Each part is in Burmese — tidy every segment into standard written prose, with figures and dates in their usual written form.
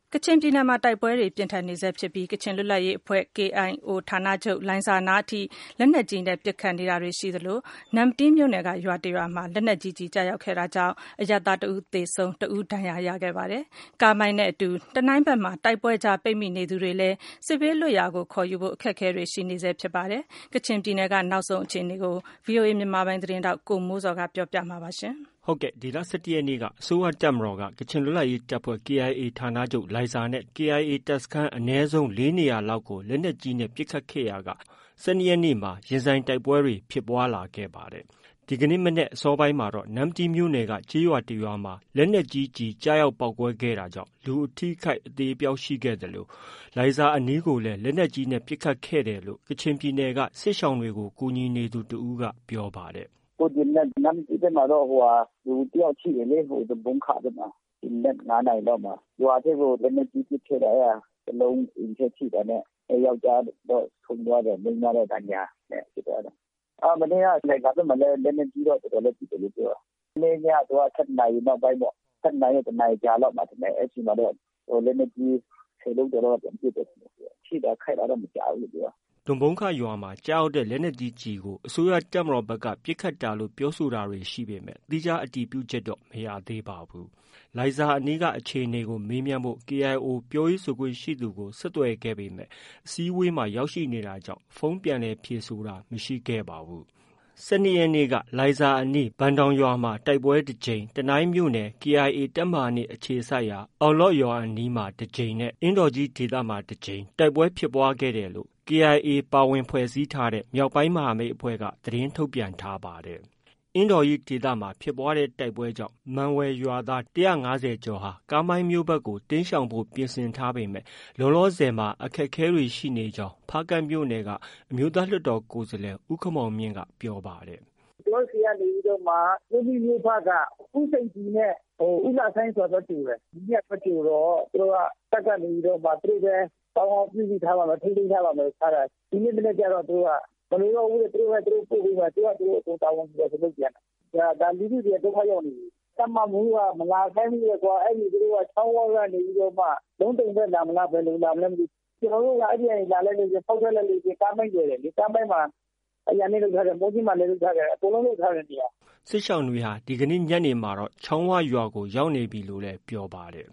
ကချင်ပြည်နယ်မှာတိုက်ပွဲတွေပြင်းထန်နေဆဲဖြစ်ပြီးကချင်လွတ်လပ်ရေးအဖွဲ့ KIO ဌာနချုပ်လိုင်ဇာနားအထိလက်နက်ကြီးနဲ့ပစ်ခတ်နေတာတွေရှိသလိုနမ္မတီးမြို့နယ်ကရွာတစ်ရွာမှာလက်နက်ကြီးကျရောက်ခဲ့တာကြောင့်အရပ်သားတစ်ဦးသေဆုံးတစ်ဦးဒဏ်ရာရခဲ့ပါတယ်။ကားမိုင်းနဲ့အတူတနိုင်းဘက်မှာတိုက်ပွဲကြားပိတ်မိနေသူတွေလည်းစစ်ဘေးလွတ်ရာကိုခေါ်ယူဖို့အခက်အခဲတွေရှိနေဆဲဖြစ်ပါတယ်။ကချင်ပြည်နယ်ကနောက်ဆုံးအခြေအနေကို VOA မြန်မာပိုင်းသတင်းထောက်ကိုမိုးစောကပြောပြမှာပါရှင်။ဟုတ်ကဲ့ဒီလ17ရက်နေ့ကအစိုးရတပ်မတော်ကကချင်လွတ်လပ်ရေးတပ်ဖွဲ့ KIA ဌာနချုပ်လိုင်ဇာနဲ့ KIA တပ်စခန်းအနည်းဆုံး4နေရာလောက်ကိုလက်နက်ကြီးနဲ့ပစ်ခတ်ခဲ့ရာက12ရက်နေ့မှာရင်ဆိုင်တိုက်ပွဲတွေဖြစ်ပွားလာခဲ့ပါတယ်။ဒီကနေ့မနေ့အစောပိုင်းမှာတော့နမ္မတီးမြို့နယ်ကကျေးရွာတစ်ရွာမှာလက်နက်ကြီးကြားရောက်ပေါက်ကွဲခဲ့တာကြောင့်လူအထိခိုက်အသေးအပျောက်ရှိခဲ့တယ်လို့လိုင်ဇာအနီးကိုလည်းလက်နက်ကြီးနဲ့ပစ်ခတ်ခဲ့တယ်လို့ကချင်ပြည်နယ်ကစစ်ရှောင်တွေကိုကူညီနေသူတဦးကပြောပါတယ်။ကိုဒီနဲ့နမ်တီးမှာတော့လူတယောက်ရှိတယ်လေဒဘုံခါတဲ့မှာဒီနဲ့9နိုင်တော့မှာရွာတဲ့ကိုလက်နက်ကြီးပစ်ခဲ့တယ်တလုံးအင်းချက်ရှိတယ်နဲ့ယောက်ျားတော့ဆုံးသွားတယ်မိန်းမတော့တန်ညာနဲ့ဖြစ်သွားတယ်မနေ့ကလည်းကတော့မလဲလက်နက်ကြီးတော့တော်တော်လေးပစ်တယ်လို့ပြောနေ့ညတော့7နိုင်နောက်ပိုင်းပေါ့7နိုင်တဲ့နိုင်ကြာလောက်မှာတည်းအဲ့ဒီမှာတော့လက်နက်ကြီးဆေလုံးတော့ပြန်ပစ်တယ်ရှိတာခိုက်တာတော့မကြောက်ဘူးပြောဒွန်ဘုံခရွာမှာကြားရောက်တဲ့လက်နက်ကြီးကိုအစိုးရတပ်မတော်ဘက်ကပစ်ခတ်တာလို့ပြောဆိုတာတွေရှိပေမဲ့သီးခြားအတည်ပြုချက်တော့မရသေးပါဘူး။လိုင်ဇာအနီးကအခြေအနေကိုမေးမြန်းဖို့ KIO ပြောရေးဆိုခွင့်ရှိသူကိုဆက်သွယ်ခဲ့ပေမဲ့အစည်းအဝေးမှာရောက်ရှိနေတာကြောင့်ဖုန်းပြန်လည်ဖြေဆိုတာမရှိခဲ့ပါဘူး။12ရက်နေ့ကလိုင်ဇာအနီးဘန်တောင်ရွာမှာတိုက်ပွဲတစ်ကြိမ်တနိုင်းမြို့နယ် KIA တပ်မဟာနဲ့အခြေစိုက်ရာအောင်လော့ရွာအနီးမှာတစ်ကြိမ်နဲ့အင်းတော်ကြီးဒေသမှာတစ်ကြိမ်တိုက်ပွဲဖြစ်ပွားခဲ့တယ်လို့KIA ပါဝင်ဖွဲ့စည်းထားတဲ့မြောက်ပိုင်းမဟာမိတ်အဖွဲ့ကသတင်းထုတ်ပြန်ထားပါတယ်။အင်းတော်ကြီးဒေသမှာဖြစ်ပွားတဲ့တိုက်ပွဲကြောင့်မန်ဝယ်ရွာသား150ကျော်ဟာကားမိုင်းမျိုးဘက်ကိုတင်းရှောင်ဖို့ပြင်ဆင်ထားပေမဲ့လောလောဆယ်မှာအခက်အခဲတွေရှိနေကြောင်းဖားကန့်မြို့နယ်ကအမျိုးသားလွှတ်တော်ကိုယ်စားလှယ်ဦးခင်မောင်မြင့်ကပြောပါတယ်။ကျွန်တော်စီကနေပြီးတော့မှလူမျိုးမျိုးဖကဦးစိတ်ကြီးနဲ့ဦးလာဆိုင်ဆိုတော့တူတယ်။ဒီကပတ်တူတော့သူတို့ကတက်ကနေပြီးတော့မှသူတို့ပဲတောင်းအောင်ပြည်ထားပါမယ်ထိန်းသိမ်းထားပါမယ်ဆရာဒီနေ့တည်းကျတော့သူကဘယ်လိုလုပ်လဲသူတို့ပို့ပြီးမှသူကတောင်းအောင်ပြီးတော့လုပ်ပြန်တယ်ဒါလူကြီးတွေဒုက္ခရောက်နေတယ်တမမူကမလာခိုင်းဘူးကွာအဲ့ဒီသူတို့ကချောင်းဝါးကနေပြီးတော့မှလုံးတုံပဲလာမလားဘယ်လိုလာမလဲမသိကျွန်တော်တို့ကအဲ့ဒီလာလိုက်လို့ဖောက်ထွက်လိုက်လို့ကားမိုင်းတွေလေကားမိုင်းမှာအရင်နေ့လုပ်ထားတယ်မိုးကြီးမှလည်းလုပ်ထားတယ်အကုန်လုံးလုပ်ထားတယ်နေရာစစ်ရှောင်းတွေဟာဒီကနေ့ညနေမှာတော့ချောင်းဝါရွာကိုရောက်နေပြီလို့လည်းပြောပါတယ်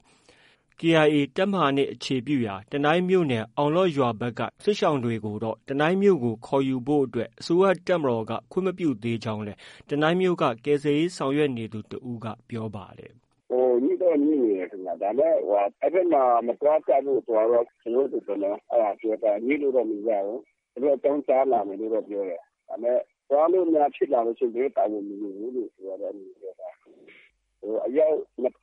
KIA တပ်မဟာနဲ့အခြေပြုရာတနိုင်းမြို့နယ်အောင်လော့ရွာဘက်ကစစ်ရှောင်တွေကိုတော့တနိုင်းမြို့ကိုခေါ်ယူဖို့အတွက်အစိုးရတပ်မတော်ကခွင့်မပြုသေးကြောင်းလည်းတနိုင်းမြို့ကကယ်ဆယ်ရေးဆောင်ရွက်နေသူတဦးကပြောပါတယ်ညတော့ညနေတယ်ခင်ဗျာဒါနဲ့အဲ့ဘက်မှာမသွားကြဘူးဆိုတော့ကျွန်တော်တို့ကလည်းအဲ့ဒါပြောတာညလို့တော့မရဘူးသူတို့အကြောင်းကြားလာမယ်လို့တော့ပြောတယ်ဒါနဲ့သွားလို့များဖြစ်လာလို့ရှိရင်တာဝန်မယူဘူးလို့ဆိုတော့ပြောတာအရောက်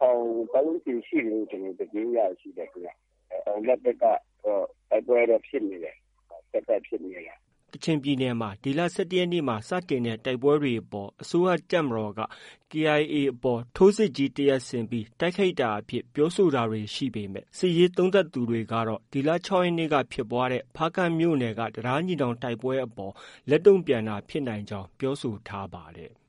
2000ရှိတယ်ကျွန်တော်တကယ်ရရှိတယ်ခင်ဗျာလက်ဘက်ကတိုက်ပွဲတော့ဖြစ်နေတယ်တက်ဖြစ်နေတယ်ကချင်ပြည်နယ်မှာဒီလ17ရက်နေ့မှာစတင်တဲ့တိုက်ပွဲတွေအပေါ်အစိုးရတပ်မတော်က KIA အပေါ်ထိုးစစ်ကြီးတရက်ဆင်ပြီးတိုက်ခိုက်တာအဖြစ်ပြောဆိုတာတွေရှိပေမဲ့စစ်ရေးသုံးသပ်သူတွေကတော့ဒီလ6ရက်နေ့ကဖြစ်ပွားတဲ့ဖားကန့်မြို့နယ်ကတရားညီနောင်တိုက်ပွဲအပေါ်လက်တုံ့ပြန်တာဖြစ်နိုင်ကြောင်းပြောဆိုထားပါတယ်